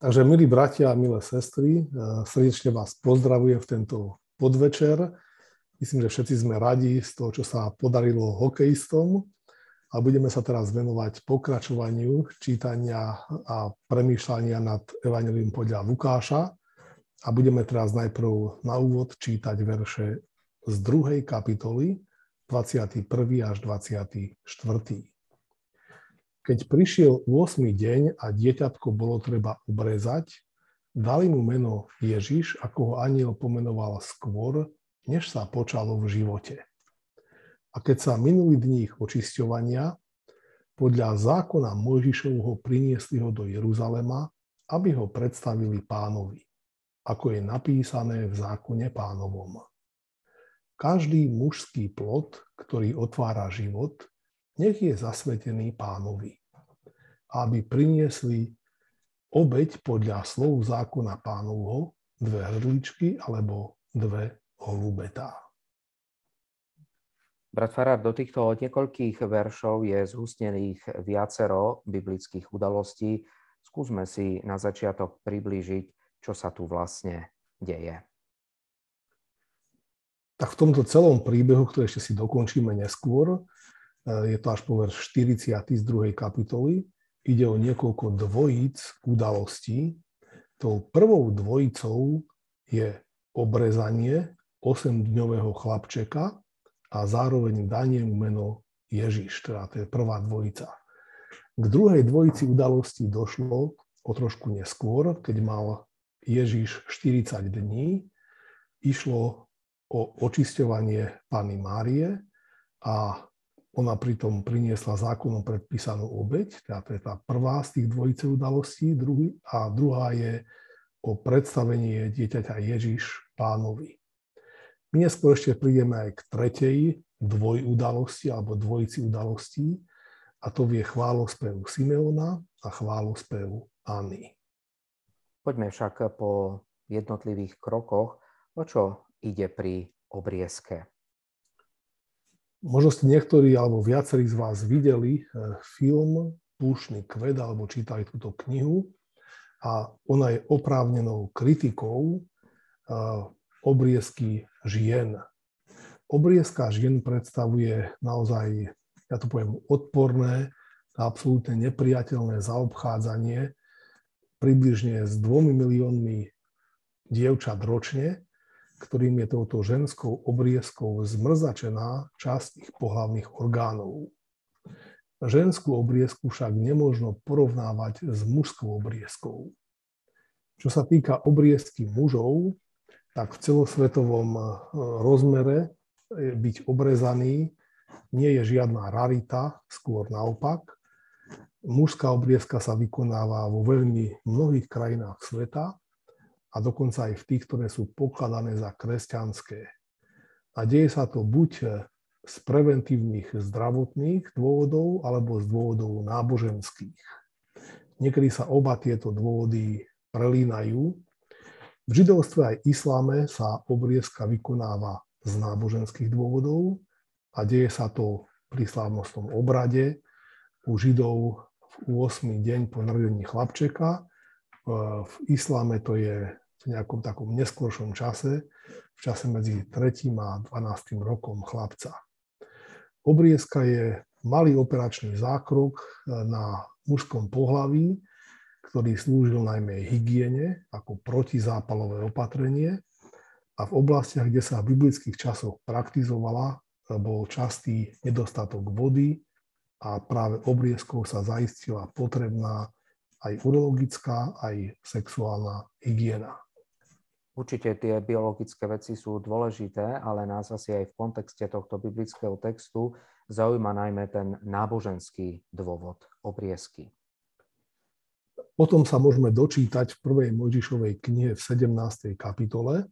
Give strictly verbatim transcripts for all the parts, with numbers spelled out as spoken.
Takže, milí bratia a milé sestry, srdečne vás pozdravujem v tento podvečer. Myslím, že všetci sme radi z toho, čo sa podarilo hokejistom a budeme sa teraz venovať pokračovaniu čítania a premýšľania nad Evanjeliom podľa Lukáša a budeme teraz najprv na úvod čítať verše z druhej kapitoly, dvadsiaty prvý až dvadsiaty štvrtý Keď prišiel ôsmy deň a dieťatko bolo treba obrezať, dali mu meno Ježiš, ako ho anjel pomenoval skôr, než sa počalo v živote. A keď sa minuli dní ich očisťovania, podľa zákona Mojžišovho priniesli ho do Jeruzalema, aby ho predstavili Pánovi, ako je napísané v zákone Pánovom. Každý mužský plod, ktorý otvára život, nech je zasvetený Pánovi, aby priniesli obeť podľa slov zákona Pánovho, dve hrdličky alebo dve holubetá. Brat farár, do týchto niekoľkých veršov je zhustnených viacero biblických udalostí. Skúsme si na začiatok priblížiť, čo sa tu vlastne deje. Tak v tomto celom príbehu, ktorý ešte si dokončíme neskôr, je to až po verš štyridsiaty z druhej kapitoly. Ide o niekoľko dvojíc udalostí. Tou prvou dvojicou je obrezanie osemdňového chlapčeka a zároveň danie mu meno Ježiš, teda to je prvá dvojica. K druhej dvojici udalostí došlo o trošku neskôr, keď mal Ježiš štyridsať dní. Išlo o očisťovanie Panny Márie a ona pritom priniesla zákonom predpísanú obeť, teda to je tá prvá z tých dvojice udalostí, druhý, a druhá je o predstavenie dieťaťa Ježiš Pánovi. My neskôr ešte prídeme aj k tretej dvojudalosti alebo dvojici udalostí, a to je chválospev Simeona a chválospev Anny. Poďme však po jednotlivých krokoch, o čo ide pri obriezke. Možno ste niektorí alebo viacerí z vás videli film Púštny kvet alebo čítali túto knihu a ona je oprávnenou kritikou obriezky žien. Obriezka žien predstavuje naozaj, ja to poviem, odporné a absolútne nepriateľné zaobchádzanie približne s dvomi miliónmi dievčat ročne, ktorým je touto ženskou obriezkou zmrzačená časť ich pohlavných orgánov. Ženskú obriezku však nemožno porovnávať s mužskou obriezkou. Čo sa týka obriezky mužov, tak v celosvetovom rozmere byť obrezaný nie je žiadna rarita, skôr naopak. Mužská obriezka sa vykonáva vo veľmi mnohých krajinách sveta, a dokonca aj v tých, ktoré sú pokladané za kresťanské. A deje sa to buď z preventívnych zdravotných dôvodov, alebo z dôvodov náboženských. Niekedy sa oba tieto dôvody prelínajú. V židovstve aj islame sa obriezka vykonáva z náboženských dôvodov a deje sa to pri slávnostnom obrade u Židov v ôsmy deň po narodení chlapčeka. V islame to je v nejakom takom neskôršom čase, v čase medzi tretím a dvanástym rokom chlapca. Obriezka je malý operačný zákrok na mužskom pohlaví, ktorý slúžil najmä hygiene ako protizápalové opatrenie a v oblastiach, kde sa v biblických časoch praktizovala, bol častý nedostatok vody a práve obriezkou sa zaistila potrebná aj urologická, aj sexuálna hygiena. Určite tie biologické veci sú dôležité, ale nás asi aj v kontexte tohto biblického textu zaujíma najmä ten náboženský dôvod obriezky. O tom sa môžeme dočítať v prvej Mojžišovej knihe v sedemnástej kapitole.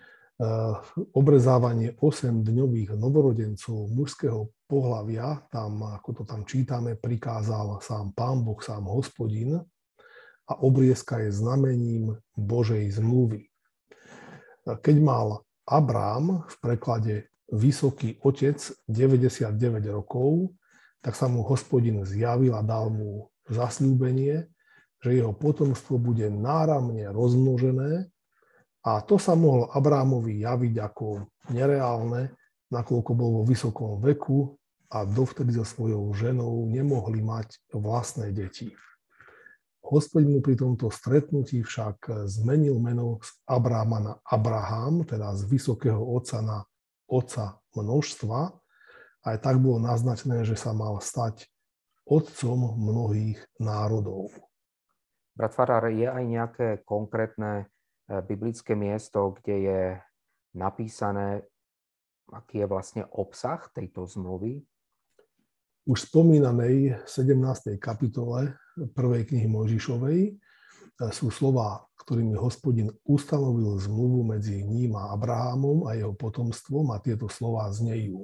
Obrezávanie osemdňových novorodencov mužského pohlavia, tam, ako to tam čítame, prikázal sám Pán Boh, sám Hospodin, a obriezka je znamením Božej zmluvy. Keď mal Abrám, v preklade vysoký otec, deväťdesiatdeväť rokov, tak sa mu Hospodin zjavil a dal mu zasľúbenie, že jeho potomstvo bude náramne rozmnožené a to sa mohlo Abrahamovi javiť ako nereálne, nakoľko bol vo vysokom veku a dovtedy so svojou ženou nemohli mať vlastné deti. Hospodin mu pri tomto stretnutí však zmenil meno z Abrahama na Abraham, teda z vysokého otca na otca množstva. Aj tak bolo naznačené, že sa mal stať otcom mnohých národov. Brat farár, je aj nejaké konkrétne biblické miesto, kde je napísané, aký je vlastne obsah tejto zmluvy? Už spomínanej sedemnástej kapitole prvej knihy Mojžišovej sú slová, ktorými Hospodin ustanovil zmluvu medzi ním a Abrahamom a jeho potomstvom, a tieto slová znejú: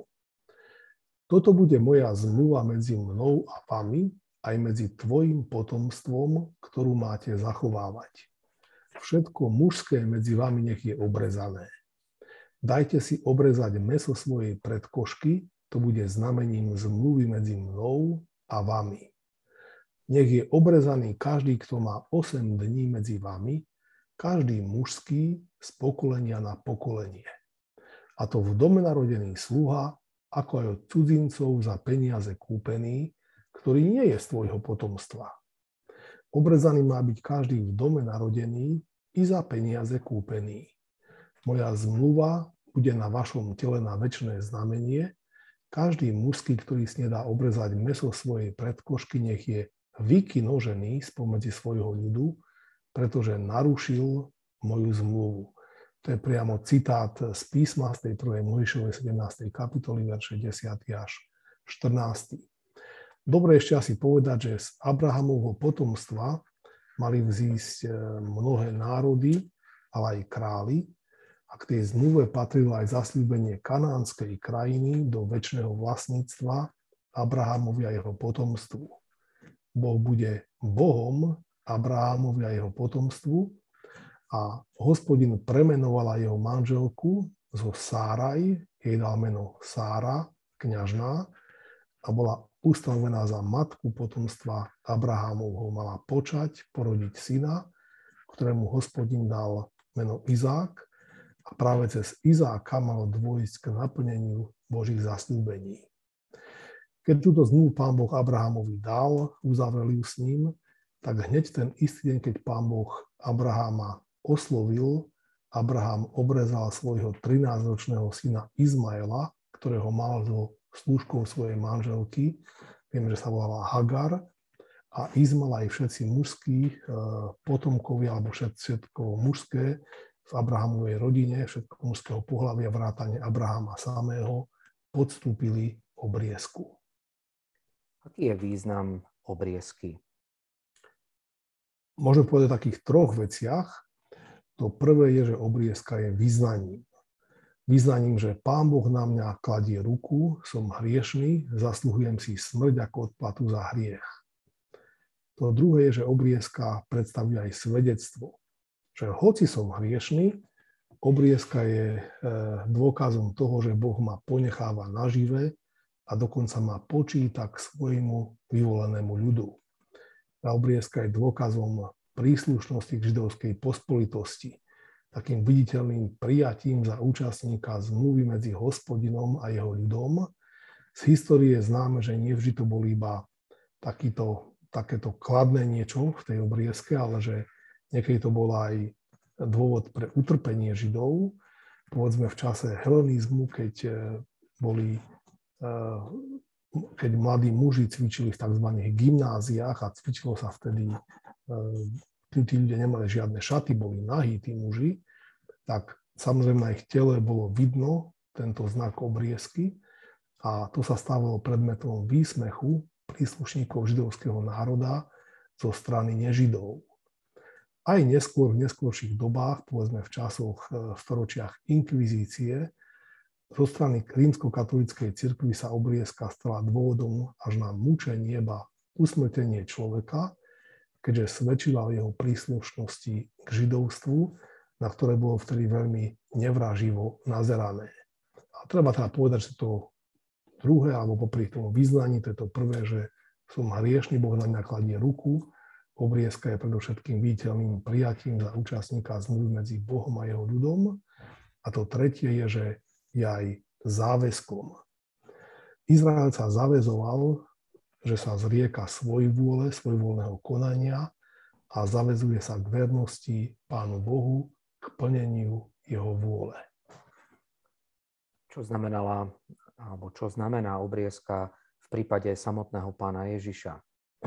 Toto bude moja zmluva medzi mnou a vami, aj medzi tvojim potomstvom, ktorú máte zachovávať. Všetko mužské medzi vami nech je obrezané. Dajte si obrezať mäso svojej predkošky, to bude znamením zmluvy medzi mnou a vami. Nech je obrezaný každý, kto má osem dní medzi vami, každý mužský z pokolenia na pokolenie. A to v dome narodený sluha, ako aj od cudzincov za peniaze kúpený, ktorý nie je z tvojho potomstva. Obrezaný má byť každý v dome narodený i za peniaze kúpený. Moja zmluva bude na vašom tele na večné znamenie. Každý mužský, ktorý si nedá obrezať mäso svojej predkošky, nech je vykinožený spomedzi svojho ľudu, pretože narušil moju zmluvu. To je priamo citát z písma z tej prvej Mojžišovej sedemnástej kapitoly, verše desať až štrnásť. Dobre ešte asi povedať, že z Abrahamovho potomstva mali vzísť mnohé národy, ale aj králi. A k tej zmluve patrilo aj zasľúbenie kanánskej krajiny do večného vlastníctva Abrahamovi a jeho potomstvu. Boh bude Bohom Abrahamovi a jeho potomstvu a Hospodin premenovala jeho manželku zo Sáraj, jej dal meno Sára, kňažná, a bola ustanovená za matku potomstva Abrahamovho. Mala počať, porodiť syna, ktorému Hospodin dal meno Izák, a práve cez Izáka malo dôjsť k naplneniu Božích zasľúbení. Keď túto zmluvu Pán Boh Abrahamovi dal, uzavreli ju s ním, tak hneď ten istý deň, keď Pán Boh Abrahama oslovil, Abraham obrezal svojho trinásťročného syna Izmaela, ktorého mal so slúžkou svojej manželky. Vieme, že sa volala Hagar. A Izmael aj všetci mužskí potomkovia, alebo všetko mužské v Abrahamovej rodine, všetko mužského pohlavia, vrátane Abrahama samého, podstúpili obriezku. Aký je význam obriezky? Môžeme povedať o takých troch veciach. To prvé je, že obriezka je vyznaním. Vyznaním, že Pán Boh na mňa kladie ruku, som hriešný, zasluhujem si smrť ako odplatu za hriech. To druhé je, že obriezka predstavuje aj svedectvo. Že hoci som hriešný, obriezka je dôkazom toho, že Boh ma ponecháva nažive a dokonca ma počíta k svojmu vyvolenému ľudu. Tá obriezka je dôkazom príslušnosti k židovskej pospolitosti, takým viditeľným prijatím za účastníka zmluvy medzi Hospodinom a jeho ľudom. Z histórie je známe, že nie vždy to bol iba takýto, takéto kladné niečo v tej obriezke, ale že niekedy to bol aj dôvod pre utrpenie Židov. Povedzme v čase helenizmu, keď boli, keď mladí muži cvičili v tzv. Gymnáziách a cvičilo sa vtedy, tí ľudia nemali žiadne šaty, boli nahí tí muži, tak samozrejme na ich tele bolo vidno tento znak obriezky a to sa stávalo predmetom výsmechu príslušníkov židovského národa zo strany nežidov. Aj neskôr, v neskôrších dobách, povedzme v časoch, v storočiach inkvizície, zo strany rímskokatolíckej cirkvi sa obriezka stala dôvodom až na mučenie, ba usmrtenie človeka, keďže svedčila o jeho príslušnosti k židovstvu, na ktoré bolo vtedy veľmi nevraživo nazerané. A treba teda povedať, že to druhé, alebo popri tomu vyznaní, to je to prvé, že som hriešný, Boh na mňa kladie ruku, Obriezka je predovšetkým viditeľným prijatím za účastníka zmluvy medzi Bohom a jeho ľudom. A to tretie je, že je aj záväzkom. Izrael sa zaväzoval, že sa zrieka svojvôle, svojvoľného konania a zaväzuje sa k vernosti Pánu Bohu, k plneniu jeho vôle. Čo znamenala, alebo čo znamená obriezka v prípade samotného Pána Ježiša?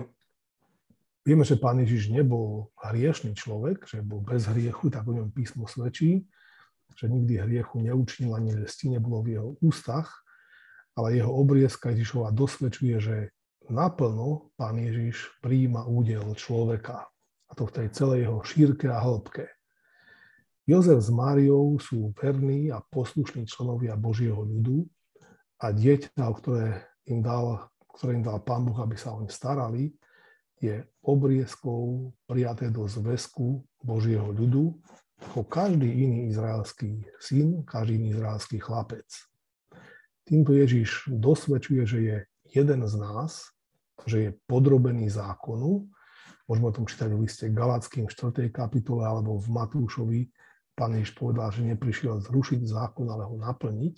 Vieme, že Pán Ježiš nebol hriešný človek, že bol bez hriechu, tak o ňom písmo svedčí, že nikdy hriechu neučinil, ani lesti nebolo v jeho ústach, ale jeho obriezka Ježišova dosvedčuje, že naplno Pán Ježiš prijíma údel človeka, a to v tej celej jeho šírke a hĺbke. Jozef s Máriou sú verní a poslušní členovia Božieho ľudu a dieťa, o ktoré im dal, ktoré im dal Pán Boh, aby sa o ne starali, je obriezkou prijaté do zväzku Božieho ľudu ako každý iný izraelský syn, každý iný izraelský chlapec. Týmto Ježiš dosvedčuje, že je jeden z nás, že je podrobený zákonu. Môžeme o tom čítať v liste Galatským v štvrtej kapitole alebo v Matúšovi. Pán Ježiš povedal, že neprišiel zrušiť zákon, ale ho naplniť.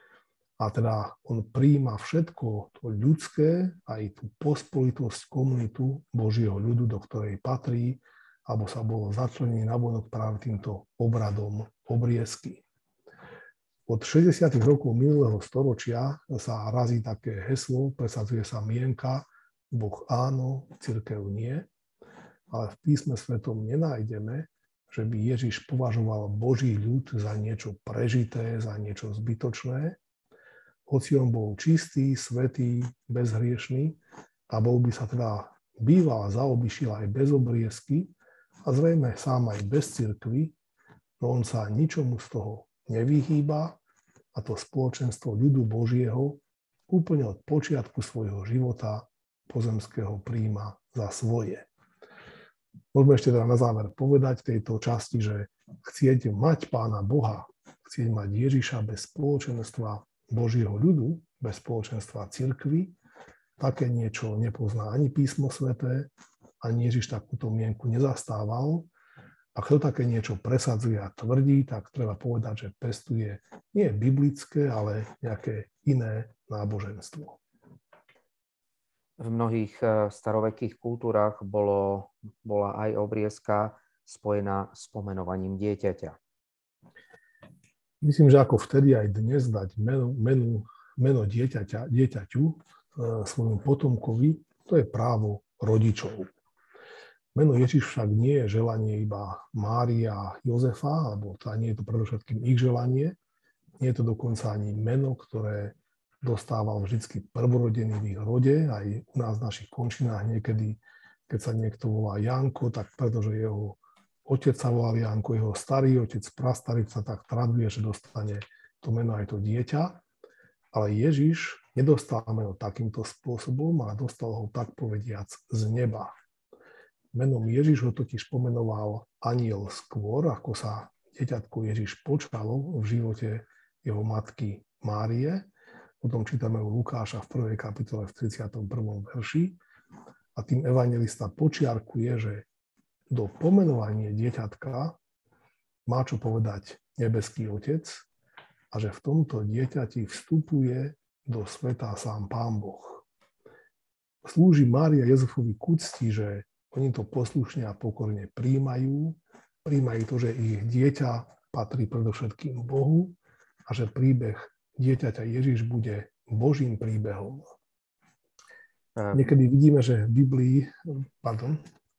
A teda on prijíma všetko to ľudské, aj tú pospolitosť komunitu Božieho ľudu, do ktorej patrí, alebo sa bolo začlenený navonok práve týmto obradom obriezky. Od šesťdesiatych rokov minulého storočia sa razí také heslo, presadzuje sa mienka Boh áno, cirkev nie, ale v písme svetom nenájdeme, že by Ježiš považoval Boží ľud za niečo prežité, za niečo zbytočné, hoci on bol čistý, svätý, bezhriešný a bol by sa teda býval zaobišiel aj bez obriezky a zrejme sám aj bez cirkvi, no on sa ničomu z toho nevyhýba a to spoločenstvo ľudu Božieho úplne od počiatku svojho života pozemského prijíma za svoje. Môžeme ešte teda na záver povedať tejto časti, že chcieť mať Pána Boha, chcieť mať Ježiša bez spoločenstva Božieho ľudu, bez spoločenstva cirkvi, také niečo nepozná ani písmo sväté, ani Ježiš takúto mienku nezastával. A kto také niečo presadzuje a tvrdí, tak treba povedať, že pestuje nie biblické, ale nejaké iné náboženstvo. V mnohých starovekých kultúrach bolo, bola aj obriezka spojená s pomenovaním dieťaťa. Myslím, že ako vtedy aj dnes dať meno, meno, meno dieťaťa, dieťaťu e, svojmu potomkovi, to je právo rodičov. Meno Ježiš však nie je želanie iba Mária a Jozefa, alebo to nie je to predovšetkým ich želanie, nie je to dokonca ani meno, ktoré dostával vždy prvorodený v ich rode, aj u nás v našich končinách niekedy, keď sa niekto volá Janko, tak pretože jeho otec sa volal Janko, jeho starý otec, prastarý sa tak traduje, že dostane to meno aj to dieťa. Ale Ježiš nedostal meno takýmto spôsobom, ale dostal ho tak povediac z neba. Menom Ježiš ho totiž pomenoval anjel skôr, ako sa dieťatko Ježiš počalo v živote jeho matky Márie. O tom čítame u Lukáša v prvej kapitole v tridsiatom prvom verši. A tým evanjelista počiarkuje, že do pomenovania dieťatka má čo povedať nebeský Otec a že v tomto dieťati vstupuje do sveta sám Pán Boh. Slúži Mária Jozefovi k úcti, že oni to poslušne a pokorne príjmajú, príjmajú to, že ich dieťa patrí predovšetkým Bohu a že príbeh dieťaťa Ježiš bude Božím príbehom. Niekedy vidíme, že v Biblii, pardon,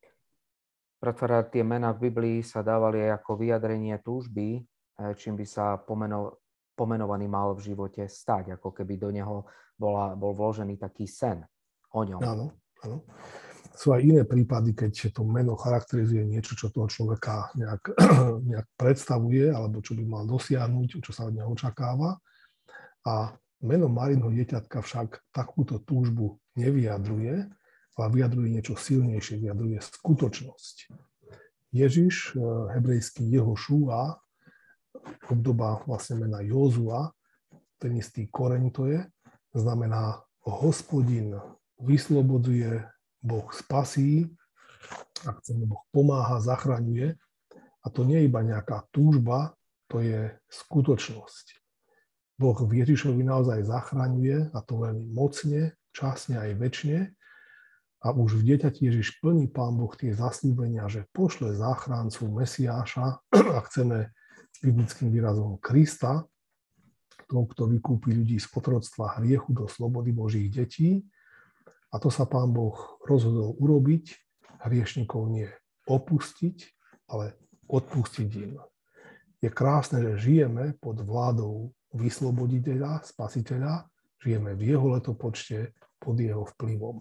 Pretože tie mená v Biblii sa dávali aj ako vyjadrenie túžby, čím by sa pomeno, pomenovaný mal v živote stať, ako keby do neho bola, bol vložený taký sen o ňom. Áno, áno. Sú aj iné prípady, keď to meno charakterizuje niečo, čo toho človeka nejak, nejak predstavuje, alebo čo by mal dosiahnuť, čo sa od neho očakáva. A meno Márinho dieťatka však takúto túžbu nevyjadruje, ale vyjadruje niečo silnejšie, vyjadruje skutočnosť. Ježiš, hebrejský Jehošua, obdoba vlastne mena Jozua, ten istý koreň to je, znamená Hospodin vyslobodzuje, Boh spasí, A chceme, Boh pomáha, zachraňuje. A to nie je iba nejaká túžba, to je skutočnosť. Boh v Ježišovi naozaj zachraňuje, a to veľmi mocne, časne aj večne. A už v dieťati Ježiš plní Pán Boh tie zasľúbenia, že pošle záchrancu Mesiáša, a chceme biblickým výrazom Krista, toho, kto vykúpi ľudí z otroctva hriechu do slobody Božích detí. A to sa Pán Boh rozhodol urobiť, hriešnikov nie opustiť, ale odpustiť im. Je krásne, že žijeme pod vládou vysloboditeľa, spasiteľa, žijeme v jeho letopočte pod jeho vplyvom.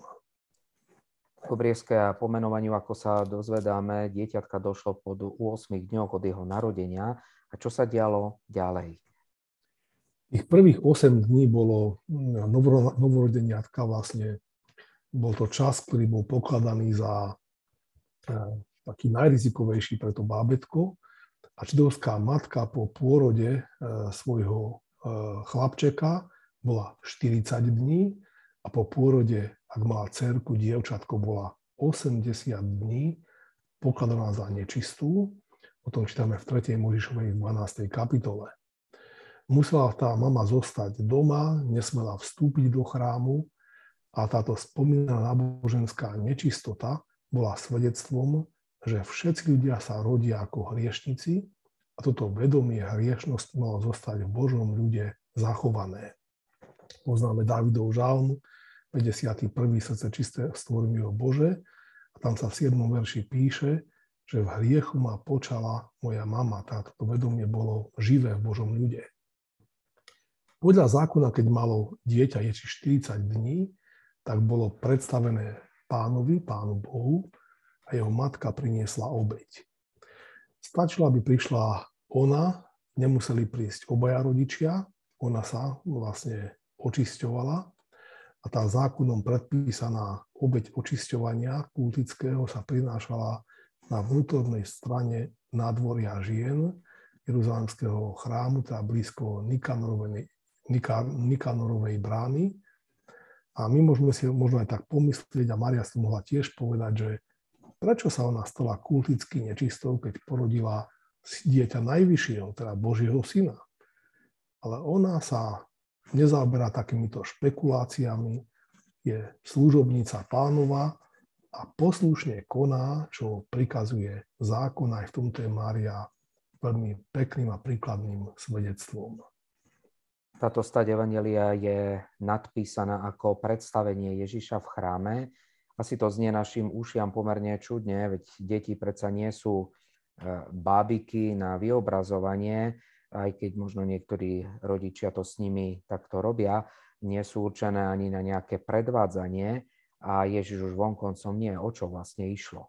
V Kobrievskej pomenovaniu, ako sa dozvedáme, dieťatka došlo po ôsmich dňoch od jeho narodenia. A čo sa dialo ďalej? Ich prvých osem dní bolo novorodeniatka, vlastne bol to čas, ktorý bol pokladaný za taký najrizikovejší pre to bábätko. A židovská matka po pôrode svojho chlapčeka bola štyridsať dní a po pôrode, ak mala dcérku, dievčatko, bola osemdesiat dní pokladaná za nečistú. O tom čítame v tretej Mojžišovej dvanástej kapitole. Musela tá mama zostať doma, nesmela vstúpiť do chrámu a táto spomínaná náboženská nečistota bola svedectvom, že všetci ľudia sa rodia ako hriešnici a toto vedomie hriešnosti malo zostať v Božom ľude zachované. Poznáme Dávidov žalm, päťdesiaty prvý Srdce čisté stvor mi, o Bože, a tam sa v siedmom verši píše, že v hriechu ma počala moja mama. Táto vedomie bolo živé v Božom ľude. Podľa zákona, keď malo dieťa Ježiš štyridsať dní, tak bolo predstavené Pánovi, Pánu Bohu, a jeho matka priniesla obeť. Stačilo, aby prišla ona, nemuseli prísť obaja rodičia, ona sa vlastne očisťovala a tá zákonom predpísaná obeť očisťovania kultického sa prinášala na vnútornej strane nádvoria žien Jeruzalemského chrámu, teda blízko Nikanorovej, Nikanorovej brány. A my môžeme si možno aj tak pomyslieť, a Mária si mohla tiež povedať, že prečo sa ona stala kulticky nečistou, keď porodila dieťa najvyššieho, teda Božieho syna. Ale ona sa nezaoberá takýmito špekuláciami, je služobnica Pánova a poslušne koná, čo prikazuje zákon. Aj v tomto je Mária veľmi pekným a príkladným svedectvom. Táto stať evanjelia je nadpísaná ako predstavenie Ježiša v chráme. Asi to znie našim ušiam pomerne čudne, veď deti predsa nie sú bábiky na vyobrazovanie, aj keď možno niektorí rodičia to s nimi takto robia, nie sú určené ani na nejaké predvádzanie a Ježiš už vonkoncom nie, o čo vlastne išlo.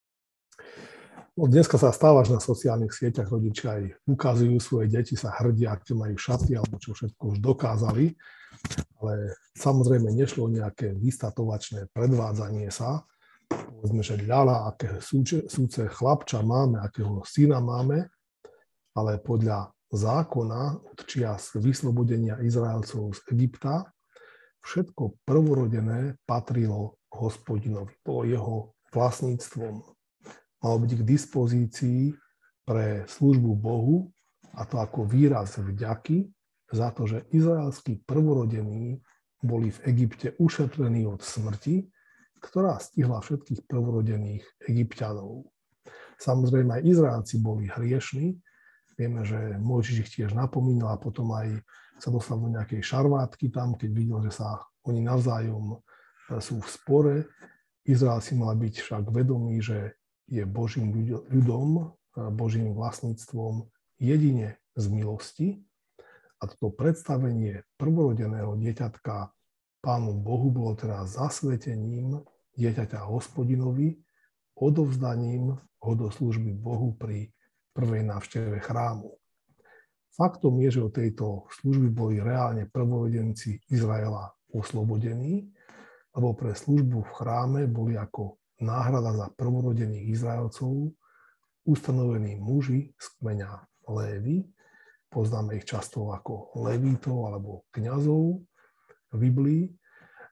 No, dneska sa stávaš na sociálnych sieťach, rodičia aj ukazujú svoje deti, sa hrdia, aké majú šaty alebo čo všetko už dokázali, ale samozrejme nešlo o nejaké vystatovačné predvádzanie sa. Povedzme, že ľala, aké súce, súce chlapča máme, akého syna máme, ale podľa zákona od čias vyslobodenia Izraelcov z Egypta všetko prvorodené patrilo Hospodinovi, bolo jeho vlastníctvom. Malo byť k dispozícii pre službu Bohu, a to ako výraz vďaky za to, že izraelskí prvorodení boli v Egypte ušetrení od smrti, ktorá stihla všetkých prvorodených Egypťanov. Samozrejme aj Izraelci boli hriešni. Vieme, že Mojžiš ich tiež napomínal a potom aj sa dostal do nejakej šarvátky tam, keď videl, že sa oni navzájom sú v spore. Izrael si mal byť však vedomý, že je Božím ľudom, Božím vlastníctvom jedine z milosti. A toto predstavenie prvorodeného dieťatka Pánu Bohu bolo teda zasvetením dieťaťa Hospodinovi, odovzdaním ho do služby Bohu pri prvej návšteve chrámu. Faktom je, že od tejto služby boli reálne prvorodenci Izraela oslobodení, lebo pre službu v chráme boli ako náhrada za prvorodených Izraelcov ustanovení muži z kmeňa Lévy. Poznáme ich často ako levítov alebo kňazov v Biblii.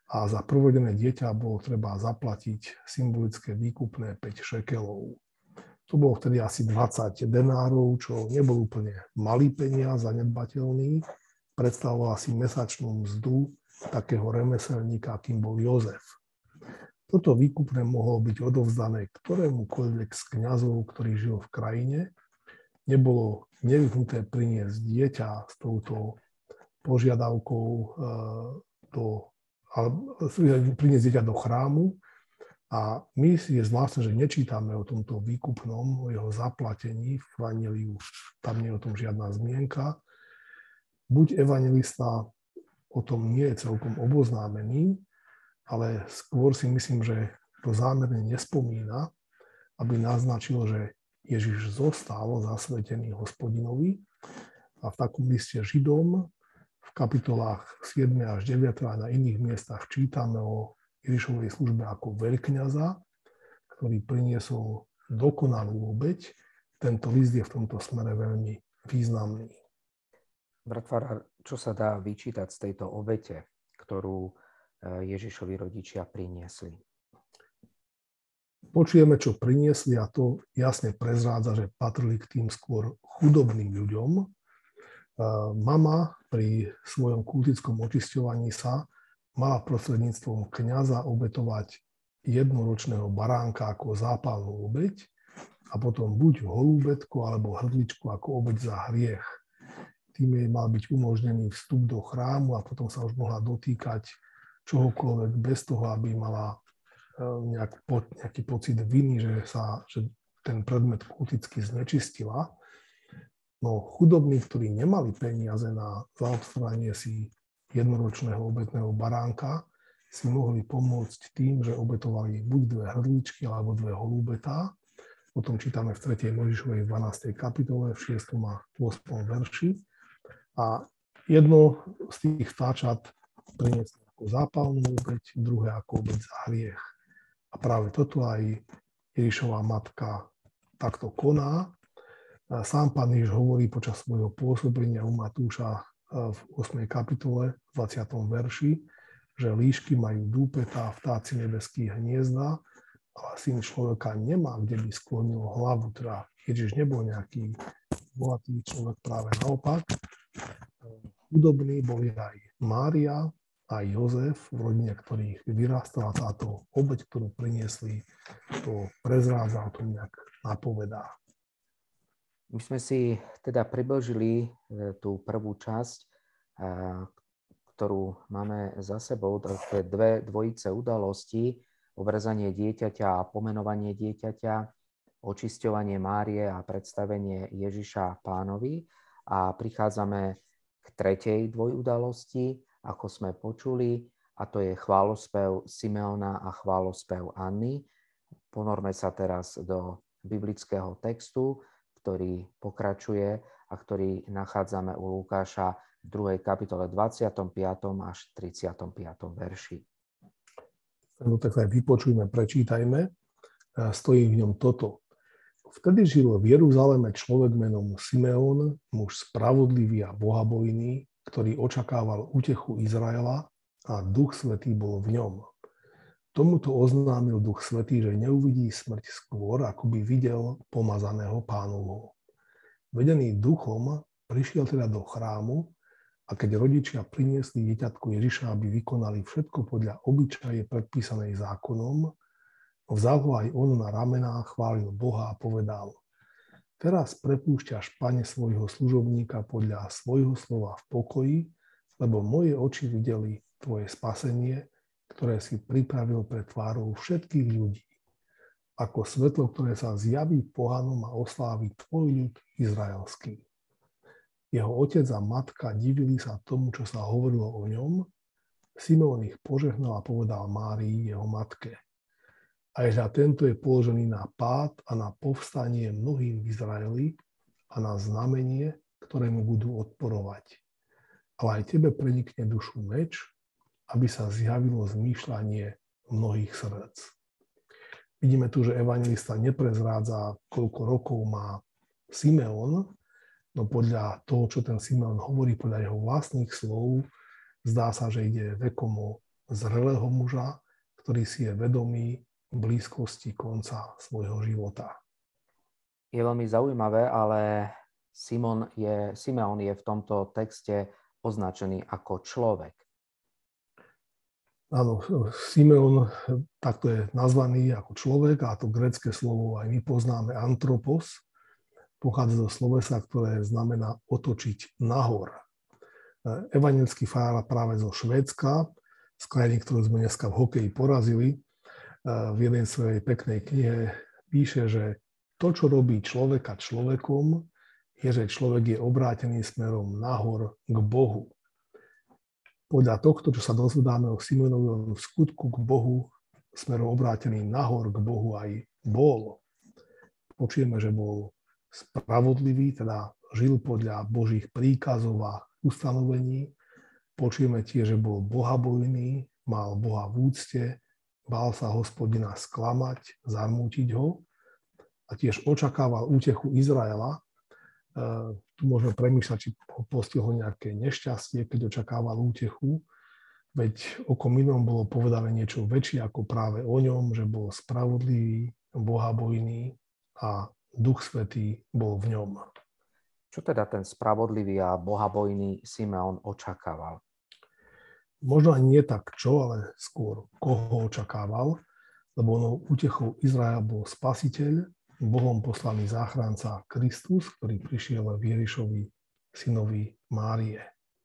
a za prvodené dieťa bolo treba zaplatiť symbolické výkupné päť šekelov. To bolo vtedy asi dvadsať denárov, čo nebol úplne malý peniaz, zanedbateľný. Predstavoval asi mesačnú mzdu takého remeselníka, akým bol Jozef. Toto výkupné mohlo byť odovzdané ktorémukoľvek z kňazov, ktorý žil v krajine. Nebolo nevyhnuté priniesť dieťa s touto požiadavkou do, priniesť dieťa do chrámu. A my si je zvláštne, že nečítame o tomto výkupnom, o jeho zaplatení v Evanjeliu. Tam nie je o tom žiadna zmienka. Buď evanjelista o tom nie je celkom oboznámený, ale skôr si myslím, že to zámerne nespomína, aby naznačil, že Ježiš zostal zasvetený Hospodinovi. A v takom liste Židom v kapitolách siedme až deviate a na iných miestach čítame o Ježišovej službe ako veľkňaza, ktorý priniesol dokonalú obeť. Tento list je v tomto smere veľmi významný. Brat farár, čo sa dá vyčítať z tejto obete, ktorú Ježišovi rodičia priniesli? Počujeme, čo priniesli, a to jasne prezrádza, že patrili k tým skôr chudobným ľuďom. Mama pri svojom kultickom očisťovaní sa mala prostredníctvom kňaza obetovať jednoročného baránka ako zápalnú obeť a potom buď holúbetku alebo hrdličku ako obeť za hriech. Tým jej mal byť umožnený vstup do chrámu a potom sa už mohla dotýkať čohokoľvek bez toho, aby mala nejak, nejaký pocit viny, že, sa, že ten predmet kulticky znečistila. No chudobní, ktorí nemali peniaze na zaobstaranie si jednoročného obetného baránka, si mohli pomôcť tým, že obetovali buď dve hrdličky alebo dve holúbetá. O tom čítame v tretej Mojžišovej dvanástej kapitole v šiestom a ôsmom verši. A jedno z tých vtáčat priniesli ako zápalnú obeť, druhé ako obeť za hriech. A práve toto aj Ježišova matka takto koná. Sám Pán Ježiš hovorí počas svojho pôsobenia u Matúša v ôsmej kapitole, dvadsiatom verši, že líšky majú dúpetá, vtáci nebeských hniezda, ale syn človeka nemá, kde by sklonil hlavu. Teda Ježiš nebol nejaký bohatý človek, práve naopak. Chudobní boli aj Mária, aj Jozef, v rodine ktorých vyrastala táto obeť, ktorú priniesli, to prezrádza, o tom nejak napovedá. My sme si teda priblžili tú prvú časť, ktorú máme za sebou, tie dve dvojice udalostí, obrezanie dieťaťa a pomenovanie dieťaťa, očisťovanie Márie a predstavenie Ježiša Pánovi. A prichádzame k tretej dvojudalosti, ako sme počuli, a to je chválospev Simeona a chválospev Anny. Ponorme sa teraz do biblického textu, ktorý pokračuje a ktorý nachádzame u Lukáša v druhej kapitole dvadsiatom piatom až tridsiatom piatom verši. No tak aj vypočujme, prečítajme. Stojí v ňom toto. Vtedy žil v Jeruzaleme človek menom Simeón, muž spravodlivý a bohabojný, ktorý očakával útechu Izraela a Duch Svätý bol v ňom. Tomuto oznámil Duch Svätý, že neuvidí smrť skôr, ako by videl pomazaného Pánovho. Vedený duchom prišiel teda do chrámu a keď rodičia priniesli dieťatko Ježiša, aby vykonali všetko podľa obyčaje predpísanej zákonom, vzal ho aj on na ramená, chválil Boha a povedal: Teraz prepúšťaš, Pane, svojho služobníka podľa svojho slova v pokoji, lebo moje oči videli tvoje spasenie, ktoré si pripravil pred tvárou všetkých ľudí, ako svetlo, ktoré sa zjaví pohanom a oslávi tvoj ľud izraelský. Jeho otec a matka divili sa tomu, čo sa hovorilo o ňom. Simeon ich požehnal a povedal Márii, jeho matke: Aj hľa, tento je položený na pád a na povstanie mnohým v Izraeli a na znamenie, ktorému budú odporovať. Ale aj tebe prenikne dušu meč, aby sa zjavilo zmýšľanie mnohých srdc. Vidíme tu, že evanjelista neprezrádza, koľko rokov má Simeon, no podľa toho, čo ten Simeon hovorí, podľa jeho vlastných slov, zdá sa, že ide vekom o zrelého muža, ktorý si je vedomý blízkosti konca svojho života. Je veľmi zaujímavé, ale Simon je, Simeon je v tomto texte označený ako človek. Áno, Simeon takto je nazvaný ako človek a to grécke slovo aj my poznáme antropos. Pochádza zo slovesa, ktoré znamená otočiť nahor. Evanjelický farár práve zo Švédska, z krajiny, ktorú sme dneska v hokeji porazili, v jednej svojej peknej knihe píše, že to, čo robí človeka človekom, je, že človek je obrátený smerom nahor k Bohu. Podľa tohto, čo sa dozvedáme o Simeonovi, v skutku k Bohu, smerom obrátený nahor k Bohu aj bol. Počujeme, že bol spravodlivý, teda žil podľa Božích príkazov a ustanovení. Počujeme tiež, že bol bohabojný, mal Boha v úcte, bál sa Hospodina sklamať, zarmútiť ho a tiež očakával útechu Izraela. Tu môžeme premýšľať, či ho postihlo nejaké nešťastie, keď očakával útechu, veď o kom inom bolo povedané niečo väčšie ako práve o ňom, že bol spravodlivý, bohabojný a Duch Svätý bol v ňom. Čo teda ten spravodlivý a bohabojný Simeon očakával? Možno ani nie tak čo, ale skôr koho očakával, lebo ono útechou Izraela bol Spasiteľ, Bohom poslaný záchranca Kristus, ktorý prišiel v Ježišovi, synovi Márie.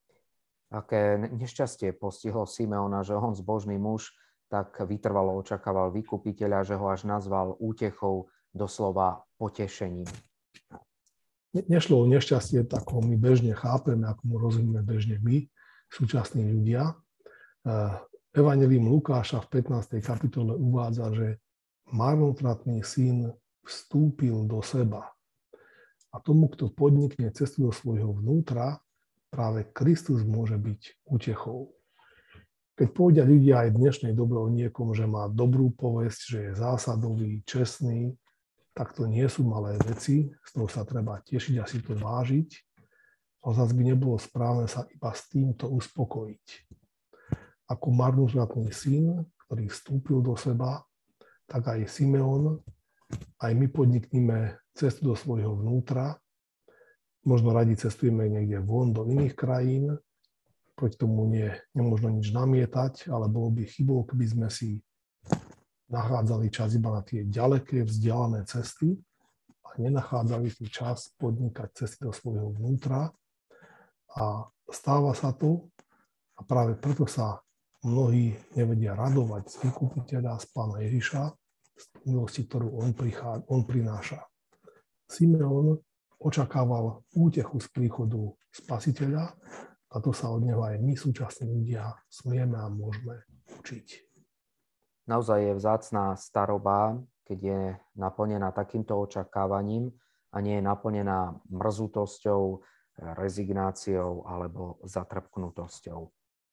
Aké nešťastie postihlo Simeona, že on, zbožný muž, tak vytrvalo očakával vykupiteľa, že ho až nazval útechou, doslova potešením. Ne, nešlo o nešťastie, tak ho my bežne chápeme, ako mu rozumieme bežne my, súčasní ľudia. Evanjelium Lukáša v pätnástej kapitole uvádza, že marnotratný syn vstúpil do seba. A tomu, kto podnikne cestu do svojho vnútra, práve Kristus môže byť útechou. Keď povedia ľudia aj v dnešnej dobe o niekom, že má dobrú povesť, že je zásadový, čestný, tak to nie sú malé veci, z toho sa treba tešiť a si to vážiť. Ale zase by nebolo správne sa iba s týmto uspokojiť. Ako marnotratný syn, ktorý vstúpil do seba, tak aj Simeon, aj my podnikneme cestu do svojho vnútra. Možno radi cestujeme niekde von do iných krajín, proti tomu nie, nemôžno nič namietať, ale bolo by chybou, keby sme si nachádzali čas iba na tie ďaleké, vzdialené cesty a nenachádzali si čas podnikať cesty do svojho vnútra. A stáva sa to a práve preto sa mnohí nevedia radovať z vykupiteľa, z Pána Ježiša, z milosti, ktorú on, prichá, on prináša. Simeon očakával útechu z príchodu Spasiteľa a to sa od neho aj my, súčasní ľudia, smieme a môžeme učiť. Naozaj je vzácna staroba, keď je naplnená takýmto očakávaním a nie je naplnená mrzutosťou, rezignáciou alebo zatrpknutosťou.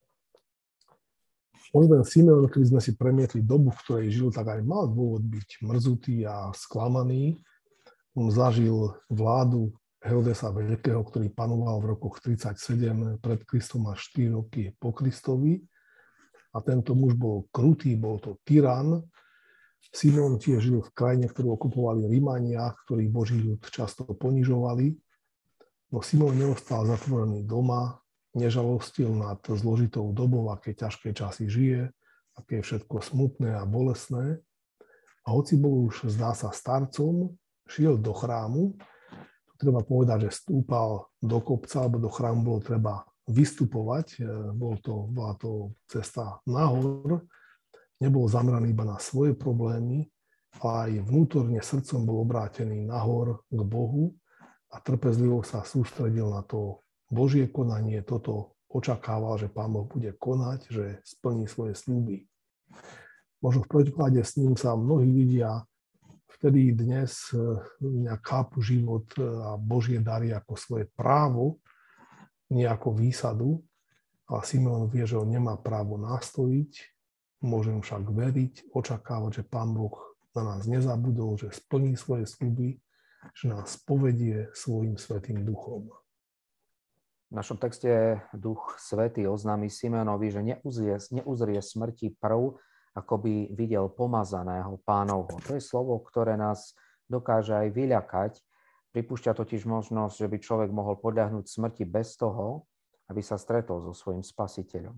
Možno ten Simeon, keď sme si premietli dobu, v ktorej žil, tak aj mal dôvod byť mrzutý a sklamaný. On zažil vládu Herodesa Veľkého, ktorý panoval v rokoch tridsaťsedem pred Kristom a štyri roky po Kristovi. A tento muž bol krutý, bol to tyran. Simeon tiež žil v krajine, ktorú okupovali Rimania, ktorí Boží ľud často ponižovali. No Simeon neostal zatvorený doma, nežalostil nad zložitou dobou, aké ťažké časy žije, aké je všetko smutné a bolestné. A hoci bol už, zdá sa, starcom, šiel do chrámu. Treba povedať, že stúpal do kopca, alebo do chrámu bolo treba vystupovať. Bol to, bola to cesta nahor. Nebol zameraný iba na svoje problémy, ale aj vnútorne srdcom bol obrátený nahor k Bohu a trpezlivo sa sústredil na to Božie konanie. Toto očakával, že Pán Boh bude konať, že splní svoje sľuby. Možno v protiklade s ním sa mnohí ľudia vtedy dnes nejak chápu život a Božie dary ako svoje právo, nie ako výsadu. A Simeon vie, že on nemá právo nastojiť, môžem však veriť, očakávať, že Pán Boh na nás nezabudol, že splní svoje sľuby, že nás povedie svojim Svätým Duchom. V našom texte Duch Svätý oznámi Simeonovi, že neuzrie, neuzrie smrti prv, ako by videl pomazaného Pánovho. To je slovo, ktoré nás dokáže aj vyľakať. Pripúšťa totiž možnosť, že by človek mohol podľahnúť smrti bez toho, aby sa stretol so svojím Spasiteľom.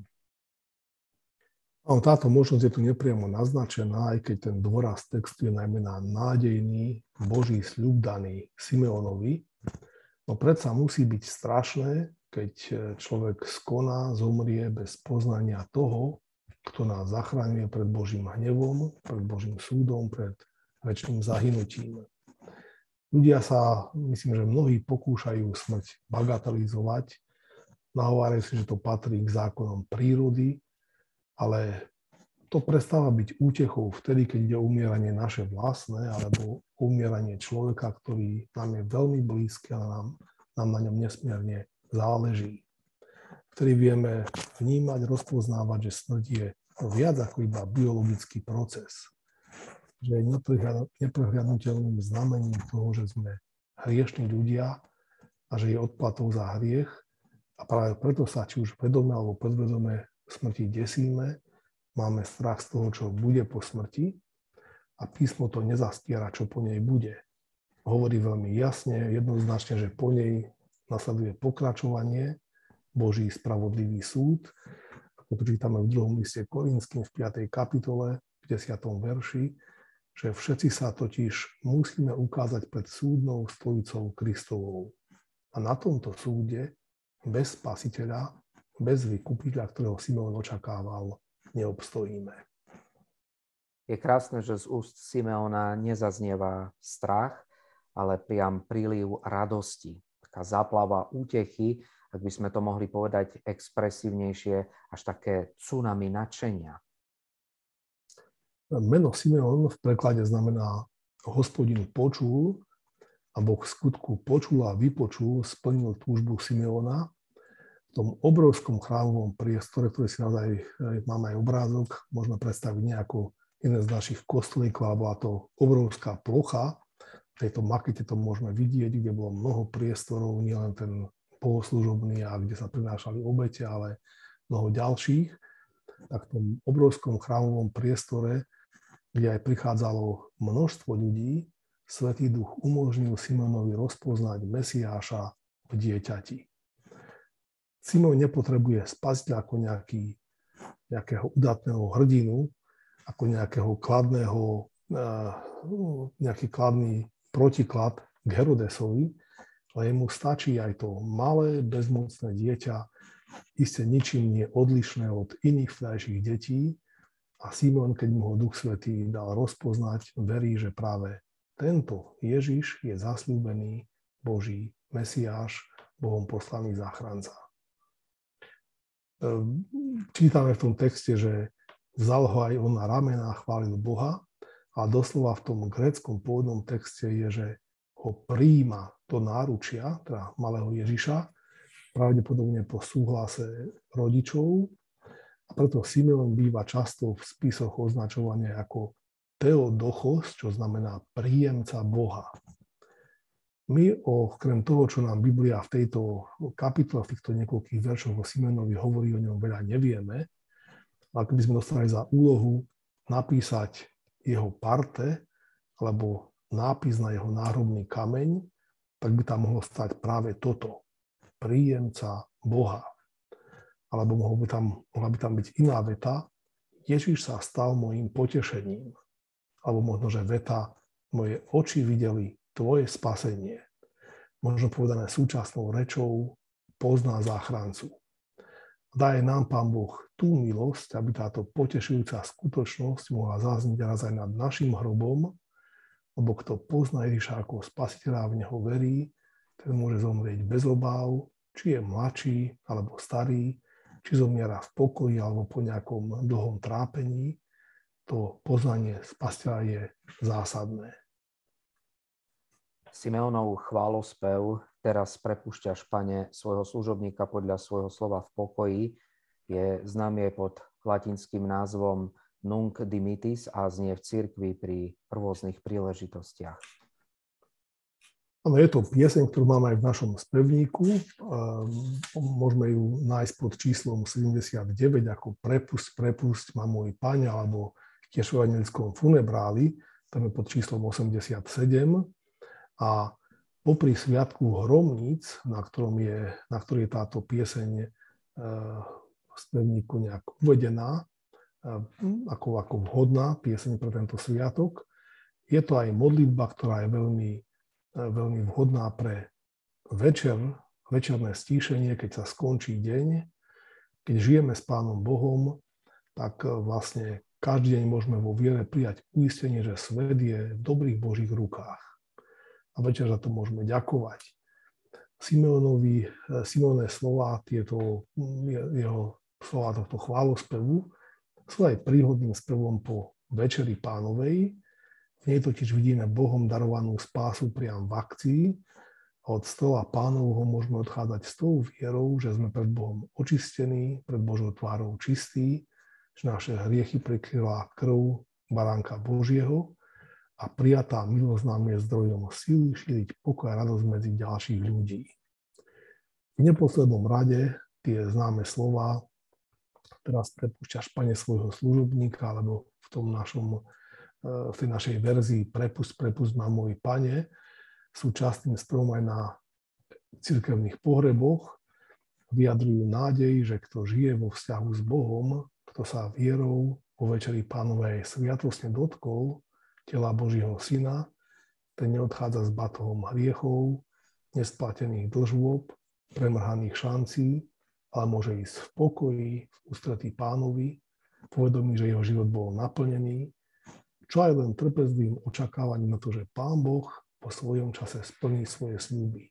Táto možnosť je tu nepriamo naznačená, aj keď ten dôraz textu je najmä na nádejný Boží sľub daný Simeonovi. No predsa musí byť strašné, keď človek skoná, zomrie bez poznania toho, kto nás zachraňuje pred Božím hnevom, pred Božím súdom, pred večným zahynutím. Ľudia sa, myslím, že mnohí pokúšajú smrť bagatelizovať, nahovárajú si, že to patrí k zákonom prírody, ale to prestáva byť útechou vtedy, keď ide o umieranie naše vlastné, alebo umieranie človeka, ktorý nám je veľmi blízky, ale nám, nám na ňom nesmierne záleží. Vtedy vieme vnímať, rozpoznávať, že smrť je viac ako iba biologický proces. Že je neprehľadnutelným znamením toho, že sme hriešní ľudia a že je odplatou za hriech. A práve preto sa či už vedome alebo podvedome smrti desíme, máme strach z toho, čo bude po smrti a písmo to nezastiera, čo po nej bude. Hovorí veľmi jasne, jednoznačne, že po nej nasleduje pokračovanie, Boží spravodlivý súd. Ako to čítame v druhom liste Korinským v piatej kapitole, v desiatom verši, že všetci sa totiž musíme ukázať pred súdnou stojicou Kristovou. A na tomto súde bez Spasiteľa, bez vykupiteľa, ktorého Simeon očakával, neobstojíme. Je krásne, že z úst Simeona nezaznieva strach, ale priam príliv radosti. Taká záplava útechy, ak by sme to mohli povedať expresívnejšie, až také tsunami nadšenia. Meno Simeon v preklade znamená Hospodin počul a Boh v skutku počul a vypočul, splnil túžbu Simeona. V tom obrovskom chrámovom priestore, ktorý si naozaj máme aj obrázok, môžeme predstaviť nejako jeden z našich kostolíkov, alebo to obrovská plocha. V tejto makete to môžeme vidieť, kde bolo mnoho priestorov, nielen ten bohoslužobný a kde sa prinášali obete, ale mnoho ďalších. Tak v tom obrovskom chrámovom priestore, kde aj prichádzalo množstvo ľudí, Svätý Duch umožnil Simeonovi rozpoznať Mesiáša v dieťati. Simeon nepotrebuje spasiteľa ako nejaký, nejakého udatného hrdinu, ako nejakého kladného, nejaký kladný protiklad k Herodesovi, ale jemu stačí aj to malé, bezmocné dieťa, iste ničím nie odlišné od iných vtedajších detí. A Simeon, keď mu ho Duch Svätý dal rozpoznať, verí, že práve tento Ježiš je zasľúbený Boží Mesiáš, Bohom poslaný záchranca. Čítame v tom texte, že vzal ho aj on na ramená, chválil Boha, a doslova v tom gréckom pôvodnom texte je, že ho prijíma do náručia, teda malého Ježiša, pravdepodobne po súhlase rodičov. A preto Simeon býva často v spisoch označovaný ako Theodochos, čo znamená príjemca Boha. My okrem toho, čo nám Biblia v tejto kapitole, v týchto niekoľkých veršoch o Simeonovi hovorí, o ňom veľa nevieme. Ale keby sme dostali za úlohu napísať jeho parte alebo nápis na jeho náhrobný kameň, tak by tam mohlo stať práve toto. Príjemca Boha. Alebo mohla by tam, mohla by tam byť iná veta. Ježiš sa stal mojím potešením. Alebo možno, že veta, moje oči videli tvoje spasenie. Možno povedané súčasnou rečou, pozná záchrancu. Daje nám Pán Boh tú milosť, aby táto potešujúca skutočnosť mohla zazniť raz aj nad našim hrobom, lebo kto pozná Ježiša ako spasiteľa a v neho verí, ten môže zomrieť bez obáv, či je mladší alebo starý, či zomiera v pokoji alebo po nejakom dlhom trápení. To poznanie spasiteľa je zásadné. Simeonov chválospev teraz prepúšťaš, Pane, svojho služobníka podľa svojho slova v pokoji, je známy pod latinským názvom Nunc Dimittis a znie v cirkvi pri rôznych príležitostiach. Áno, je to pieseň, ktorú máme aj v našom spevníku. Môžeme ju nájsť pod číslom sedemdesiatdeväť ako Prepusť, prepusť ma môj Pane, alebo tiež v evanjelickom funebráli, tam je pod číslom osemdesiatsedem. A popri sviatku Hromníc, na ktorom je, na ktorej je táto pieseň v spevníku nejak uvedená, ako, ako vhodná pieseň pre tento sviatok, je to aj modlitba, ktorá je veľmi veľmi vhodná pre večer, večerné stíšenie, keď sa skončí deň. Keď žijeme s Pánom Bohom, tak vlastne každý deň môžeme vo viere prijať uistenie, že svet je v dobrých Božích rukách. A večer za to môžeme ďakovať. Simeonovi, Simeonové slova, tieto, jeho slova tohto chválospevu sú aj príhodným spevom po Večeri Pánovej. V nej totiž vidíme Bohom darovanú spásu priam v akcii a od stola Pánovho môžeme odchádzať s tou vierou, že sme pred Bohom očistení, pred Božou tvárou čistí, že naše hriechy prikryla krv Baránka Božieho a prijatá milosť nám je zdrojom síly šíriť pokoj a radosť medzi ďalších ľudí. V neposlednom rade tie známe slova teraz prepúšťaš, Pane, svojho služobníka, alebo v tom našom v tej našej verzii Prepusť, prepusť ma môj Pane, sú častým spevom aj na cirkevných pohreboch. Vyjadrujú nádej, že kto žije vo vzťahu s Bohom, kto sa vierou vo Večeri Pánovej sviatostne dotkol tela Božieho Syna, ten neodchádza s batohom hriechov, nesplatených dlžôb, premrhaných šancí, ale môže ísť v pokoji, v ústretí Pánovi, povedomí, že jeho život bol naplnený, čo aj len trpezlivým očakávaním na to, že Pán Boh po svojom čase splní svoje sľuby.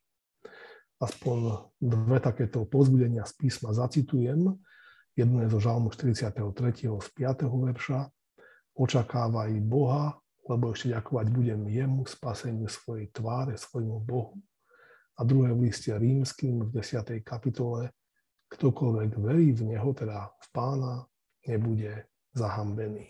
Aspoň dve takéto povzbudenia z písma zacitujem. Jedno je zo Žalmu štyridsiateho tretieho z piateho verša. Očakávaj Boha, lebo ešte ďakovať budem jemu, spaseniu svojej tváre, svojmu Bohu. A druhé v liste Rímskym v desiatej kapitole. Ktokoľvek verí v Neho, teda v Pána, nebude zahambený.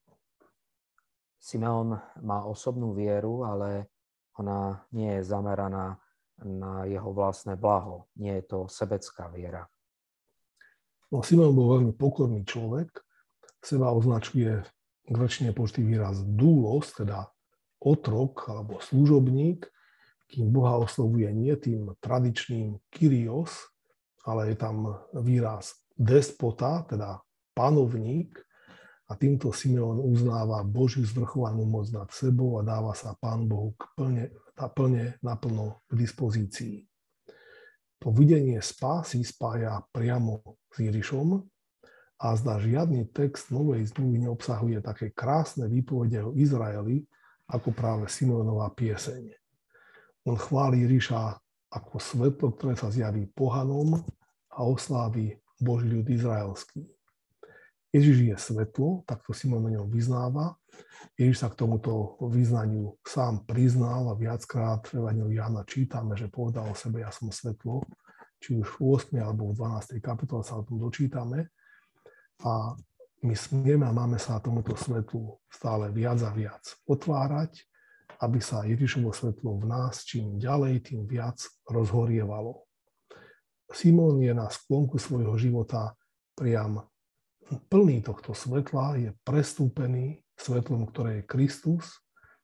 Simeon má osobnú vieru, ale ona nie je zameraná na jeho vlastné blaho. Nie je to sebecká viera. No, Simeon bol veľmi pokorný človek. Seba označuje gréčne použitý výraz doulos, teda otrok alebo služobník, kým Boha oslovuje nie tým tradičným kyrios, ale je tam výraz despota, teda panovník. A týmto Simeon uznáva Božiu zvrchovanú moc nad sebou a dáva sa Pán Bohu k plne, plne naplno k dispozícii. To videnie spásy spája priamo s Ježišom a zdá žiadny text Novej zmluvy neobsahuje také krásne výpovede o Izraeli, ako práve Simeonova pieseň. On chváli Ježiša ako svetlo, ktoré sa zjaví pohanom a oslávi Boží ľud izraelský. Ježiš je svetlo, takto Simeon na ňom vyznáva. Ježiš sa k tomuto vyznaniu sám priznal a viackrát v Evanjeliu Jána čítame, že povedal o sebe, ja som svetlo. Či už v ôsmej alebo v dvanástej kapitole sa o tom dočítame. A my smieme a máme sa tomuto svetlu stále viac a viac otvárať, aby sa Ježišovo svetlo v nás čím ďalej, tým viac rozhorievalo. Simón je na sklonku svojho života priam plný tohto svetla, je prestúpený svetlom, ktoré je Kristus.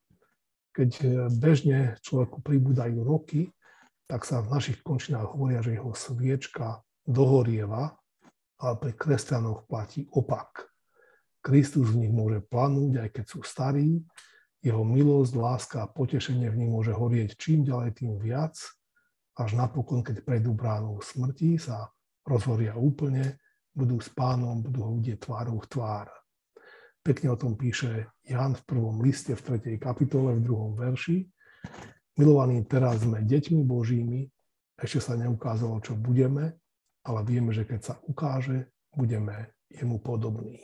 Keď bežne človeku pribúdajú roky, tak sa v našich končinách hovoria, že jeho sviečka dohorieva, ale pri kresťanoch platí opak. Kristus v nich môže planúť, aj keď sú starí, jeho milosť, láska a potešenie v nich môže horieť čím ďalej, tým viac, až napokon, keď prejdú bránou smrti, sa rozhoria úplne, budú s Pánom, budú ho vidieť tvárou v tvár. Pekne o tom píše Ján v prvom liste v tretej kapitole v druhom verši. Milovaní, teraz sme deťmi Božími, ešte sa neukázalo, čo budeme, ale vieme, že keď sa ukáže, budeme jemu podobní.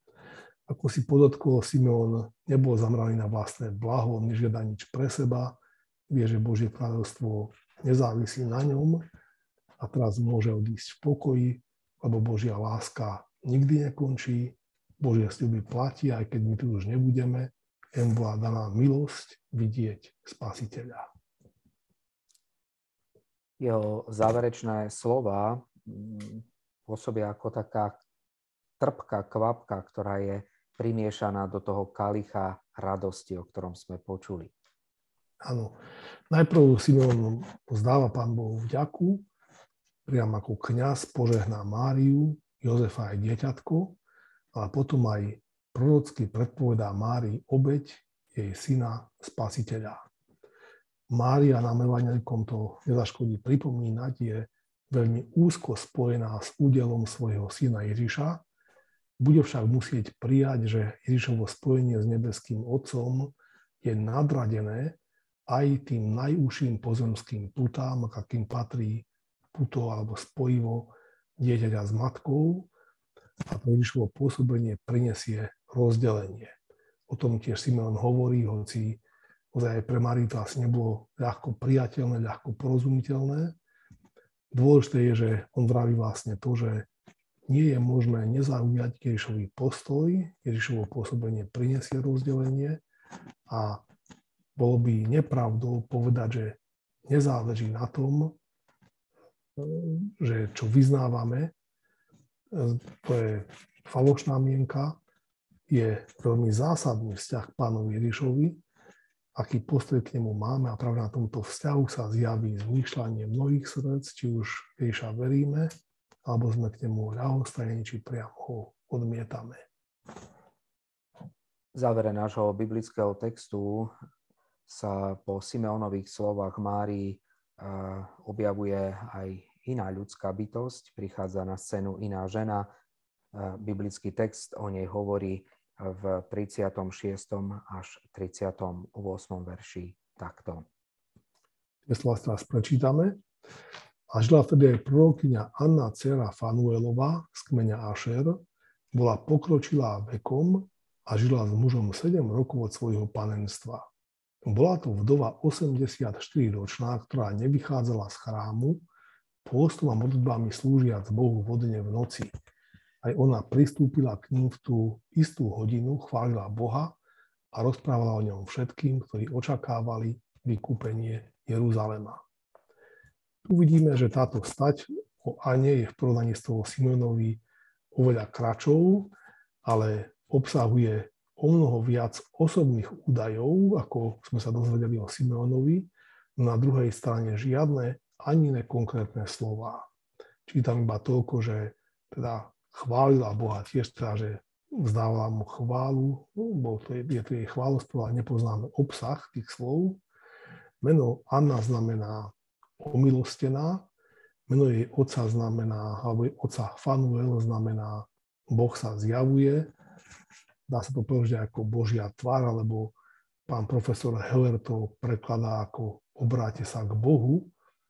Ako si podotkol, Simeon nebol zameraný na vlastné blaho, nežiada nič pre seba, vie, že Božie kráľovstvo nezávisí na ňom a teraz môže odísť v pokoji, lebo Božia láska nikdy nekončí, Božie sľuby platia, aj keď my tu už nebudeme, jen bola daná milosť vidieť Spasiteľa. Jeho záverečné slova pôsobia ako taká trpká kvapka, ktorá je primiešaná do toho kalicha radosti, o ktorom sme počuli. Áno. Najprv Simeon vzdáva Pán Bohu vďaku, priam ako kňaz požehná Máriu, Jozefa aj dieťatko, ale potom aj prorocky predpovedá Márii obeť jej syna Spasiteľa. Mária nám evanjelikom to nezaškodí pripomínať, je veľmi úzko spojená s údelom svojho syna Ježiša. Bude však musieť prijať, že Ježišovo spojenie s nebeským Otcom je nadradené aj tým najúžším pozemským putám, akým patrí puto alebo spojivo dieťaťa s matkou, a to Ježišovo pôsobenie prinesie rozdelenie. O tom tiež Simeon hovorí, hoci ozaj pre Máriu to asi nebolo ľahko priateľné, ľahko porozumiteľné. Dôležité je, že on vraví vlastne to, že nie je možné nezaujať Ježišový postoj, Ježišovo pôsobenie prinesie rozdelenie a bolo by nepravdou povedať, že nezáleží na tom, že čo vyznávame, to je falošná mienka, je veľmi zásadný vzťah k Pánovi Ježišovi, aký postoj k nemu máme, a práve na tomto vzťahu sa zjaví zmýšľanie mnohých srdc, či už Ježiša veríme, alebo sme k nemu ľahostajní, či priamo ho odmietame. V závere nášho biblického textu sa po Simeonových slovách Márii objavuje aj iná ľudská bytosť, prichádza na scénu iná žena. Biblický text o nej hovorí v tridsiatom šiestom až tridsiatom ôsmom verši takto. Tie slova teraz prečítame. A žila vtedy aj prorokyňa Anna, dcera Fanuelova z kmeňa Ašer, bola pokročilá vekom a žila s mužom sedem rokov od svojho panenstva. Bola to vdova osemdesiatštyriročná, ktorá nevychádzala z chrámu, pôstom a modlitbami slúžiac Bohu vodne v noci. Aj ona pristúpila k ním v tú istú hodinu, chválila Boha a rozprávala o ňom všetkým, ktorí očakávali vykúpenie Jeruzalema. Tu vidíme, že táto stať o Ane je v porovnaní s tou Simeonovi oveľa kratšou, ale obsahuje o mnoho viac osobných údajov, ako sme sa dozvedeli o Simeonovi. Na druhej strane žiadne ani ne konkrétne slová. Čítam iba toľko, že teda chválila Boha, tiež teda, že vzdávala mu chválu, bo to je, je to jej chválospiev, ale nepoznáme obsah tých slov. Meno Anna znamená omilostená, meno jej otca znamená, alebo jej otca Fanuel znamená Boh sa zjavuje. Dá sa to povedať ako Božia tvár, alebo pán profesor Heller to prekladá ako obráte sa k Bohu.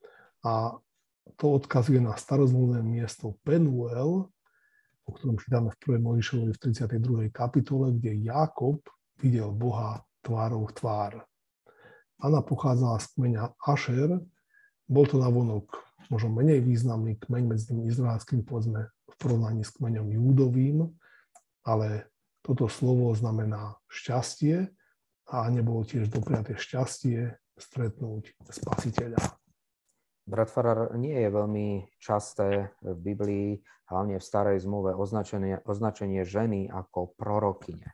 A to odkazuje na starozmluvné miesto Penuel, o ktorom čítame v prvej Mojžišovej v tridsiatej druhej kapitole, kde Jákob videl Boha tvárou v tvár. Anna pochádzala z kmeňa Ašer, bol to navonok možno menej významný kmeň medzi tým izraelským, povedzme, v porovnaní s kmeňom Júdovým, ale toto slovo znamená šťastie a nebolo tiež dopriaté šťastie stretnúť Spasiteľa. Brat farár, nie je veľmi časté v Biblii, hlavne v Starej zmluve, označenie, označenie ženy ako prorokyne.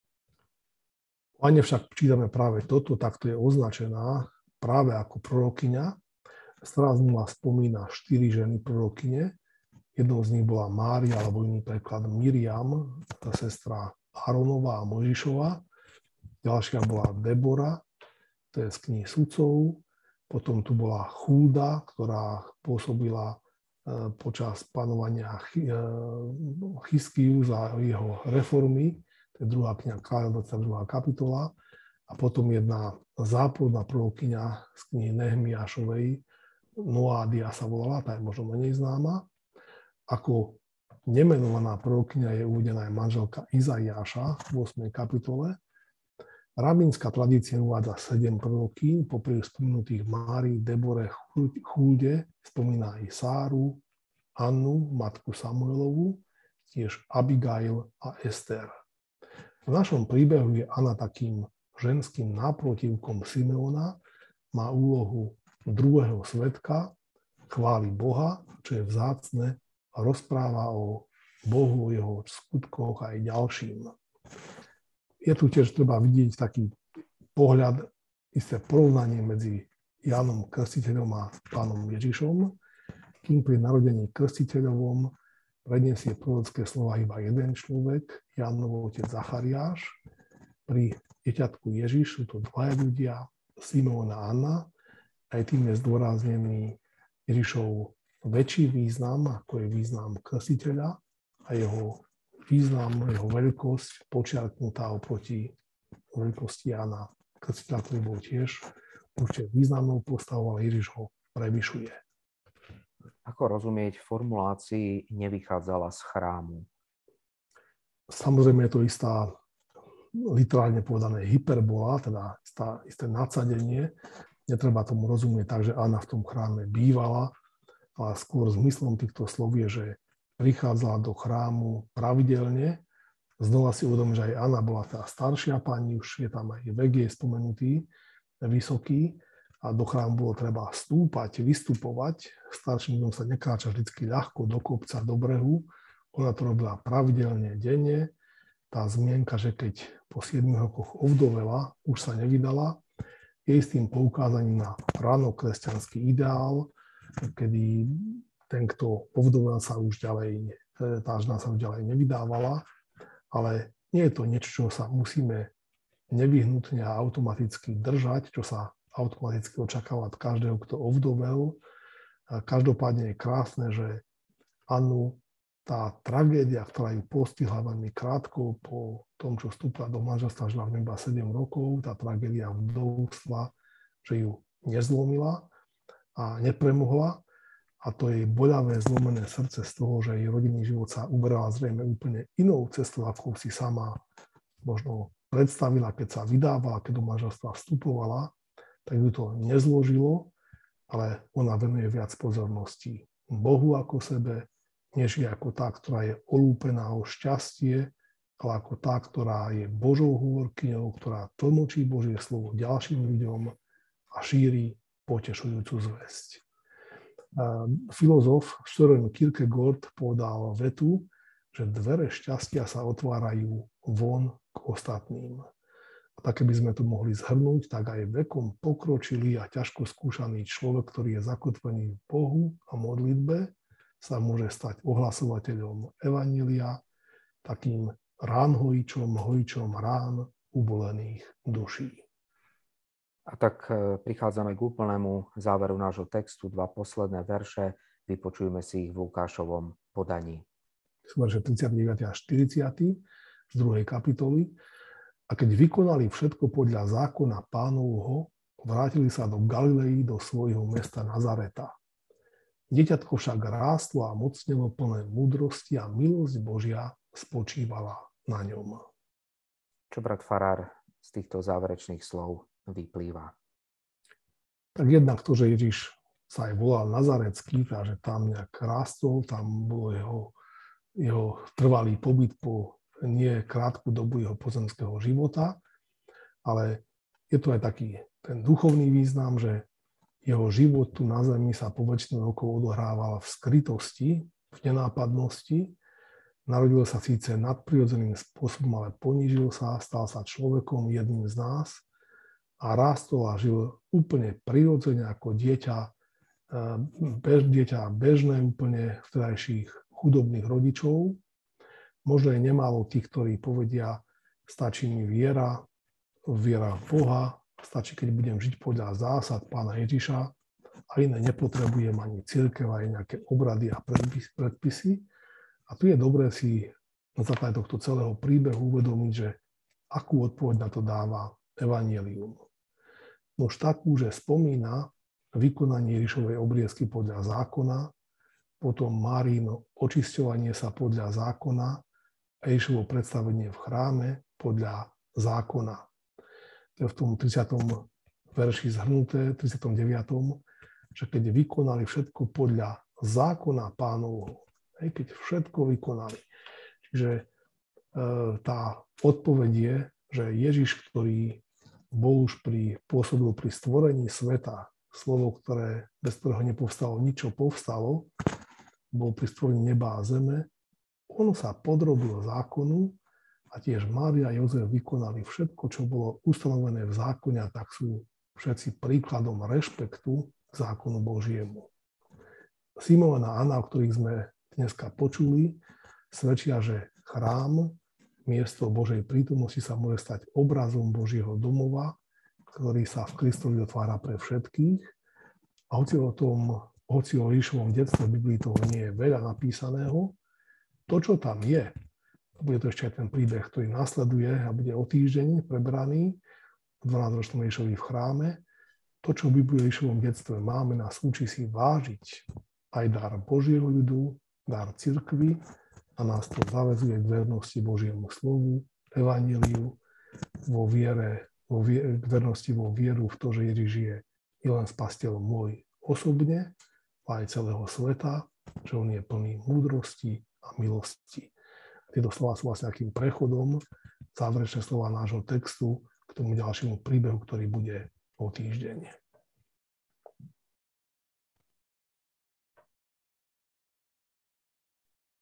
O Ane však čítame práve toto, takto je označená práve ako prorokyňa. Stará zmluva spomína štyri ženy prorokyne. Jednou z nich bola Mária, alebo iný preklad Miriam, sestra Áronova a Mojžišova. Ďalšia bola Debora, to je z kníh Sudcov. Potom tu bola Chúda, ktorá pôsobila počas panovania Chyskiu za jeho reformy. To je druhá kniha Kráľov, dvadsiata druhá kapitola. A potom jedna záporná prorokyňa z knihy Nehemiášovej, Noádia sa volala, tá je možno menej známa. Ako nemenovaná prorokyňa je uvedená aj manželka Izaiáša v ôsmej kapitole. Rabínska tradícia uvádza sedem prorokýň, popri spomenutých Márii, Debore, Chúde, spomína aj Sáru, Annu, matku Samuelovu, tiež Abigail a Ester. V našom príbehu je Anna takým ženským náprotivkom Simeona, má úlohu druhého svedka, chváli Boha, čo je vzácne, a rozpráva o Bohu, o jeho skutkoch aj ďalším. Je tu tiež treba vidieť taký pohľad, isté porovnanie medzi Jánom Krstiteľom a Pánom Ježišom, kým pri narodení Krstiteľovom predniesie prorocké slova iba jeden človek, Jánov otec Zachariáš. Pri dieťatku Ježiš sú to dvaja ľudia, Simeon a Anna. Aj tým je zdôraznený Ježišov väčší význam, ako je význam Krstiteľa, a jeho význam, jeho veľkosť počiarknutá oproti veľkosti Jána Krstiteľa, ktorý bol tiež určite významnou postavou, ale Ježiš ho prevyšuje. Ako rozumieť formulácii nevychádzala z chrámu? Samozrejme je to istá, literálne povedané, hyperbola, teda istá, isté nadsadenie. Netreba tomu rozumieť tak, že Anna v tom chráme bývala, ale skôr zmyslom týchto slov je, že prichádzala do chrámu pravidelne. Znova si uvedomím, že aj Anna bola tá staršia pani, už je tam aj vek jej spomenutý, vysoký, a do chrámu bolo treba stúpať, vystupovať. Starším ľuďom sa nekráča vždy ľahko do kopca, do brehu. Ona to robila pravidelne, denne. Tá zmienka, že keď po siedmich rokoch ovdovela, už sa nevydala, je s tým poukázaním na ránokresťanský ideál, kedy ten, kto ovdovel, sa už ďalej, tá žena sa už ďalej nevydávala, ale nie je to niečo, čo sa musíme nevyhnutne a automaticky držať, čo sa automaticky očakáva od každého, kto ovdovel. Každopádne je krásne, že Annu tá tragédia, ktorá ju postihla veľmi krátko po tom, čo vstúpila do manželstva, žila v iba sedem rokov, tá tragédia vdovstva, že ju nezlomila a nepremohla. A to jej boľavé, zlomené srdce z toho, že jej rodinný život sa uberala zrejme úplne inou cestou, ako si sama možno predstavila, keď sa vydávala, keď do manželstva vstupovala, tak ju to nezložilo, ale ona venuje viac pozornosti Bohu ako sebe, než je ako tá, ktorá je olúpená o šťastie, ale ako tá, ktorá je Božou hovorkyňou, ktorá tlmočí Božie slovo ďalším ľuďom a šíri potešujúcu zvesť. Filozof Søren Kierkegaard povedal vetu, že dvere šťastia sa otvárajú von k ostatným. A tak, keby sme to mohli zhrnúť, tak aj vekom pokročilý a ťažko skúšaný človek, ktorý je zakotvený v Bohu a modlitbe, sa môže stať ohlasovateľom evanjelia, takým ránhojičom, hojičom rán ubolených duší. A tak prichádzame k úplnému záveru nášho textu. Dva posledné verše, vypočujme si ich v Lukášovom podaní. Verše tridsiaty deviaty a štyridsiaty z druhej kapitoly. A keď vykonali všetko podľa zákona Pánovho, vrátili sa do Galilei, do svojho mesta Nazareta. Dieťatko však rástlo a mocnelo, plné múdrosti, a milosť Božia spočívala na ňom. Čo brat farár z týchto záverečných slov vyplýva? Tak jednak to, že Ježiš sa aj volal Nazarecký, takže tam nejak rástol, tam bol jeho, jeho trvalý pobyt po nie krátku dobu jeho pozemského života, ale je tu aj taký ten duchovný význam, že jeho život tu na zemi sa po väčšinu rokov odohrával v skrytosti, v nenápadnosti. Narodil sa síce nadprirodzeným spôsobom, ale ponížil sa, stal sa človekom, jedným z nás, a rástol a žil úplne prirodzene ako dieťa, bež, dieťa bežné úplne vtedajších chudobných rodičov. Možno je nemálo tých, ktorí povedia, stačí mi viera, viera v Boha, stačí, keď budem žiť podľa zásad Pána Ježiša, a iné nepotrebujem ani cirkev, aj nejaké obrady a predpisy. A tu je dobré si na základe tohto celého príbehu uvedomiť, že akú odpoveď na to dáva evanjelium. Nož takú, že spomína vykonanie Ježišovej obriezky podľa zákona, potom Márino očisťovanie sa podľa zákona a Ježišovo predstavenie v chráme podľa zákona. To je v tom tridsiatom verši zhrnuté, tridsiatom deviatom že keď vykonali všetko podľa zákona Pánovho, keď všetko vykonali. Čiže e, tá odpoveď je, že Ježiš, ktorý bol už pri, pôsobil pri stvorení sveta, slovo, ktoré, bez ktorého nepovstalo nič, čo povstalo, bol pri stvorení neba a zeme. On sa podrobil zákonu a tiež Mária a Jozef vykonali všetko, čo bolo ustanovené v zákone, a tak sú všetci príkladom rešpektu k zákonu Božiemu. Simon a Anna, o ktorých sme dneska počuli, svedčia, že chrám, miesto Božej prítomnosti, sa môže stať obrazom Božieho domova, ktorý sa v Kristovi otvára pre všetkých. A hoci o tom, hoci o Ježišovom detstve v Biblii toho nie je veľa napísaného, to, čo tam je, bude to ešte aj ten príbeh, ktorý nasleduje a bude o týždeň prebraný v dvanásťročnom Ježišovi v chráme, to, čo v Biblii o Ježišovom detstve máme, nás učí si vážiť aj dar Božieho ľudu, dar cirkvi, a nás to zaväzuje k vernosti Božiemu slovu, evanjeliu, vo viere, vo viere, k vernosti vo vieru v to, že Ježiš je nielen spasiteľ môj osobne, ale aj celého sveta, že on je plný múdrosti a milosti. Tieto slova sú vlastne takým prechodom, záverečné slova nášho textu k tomu ďalšiemu príbehu, ktorý bude o týždeň.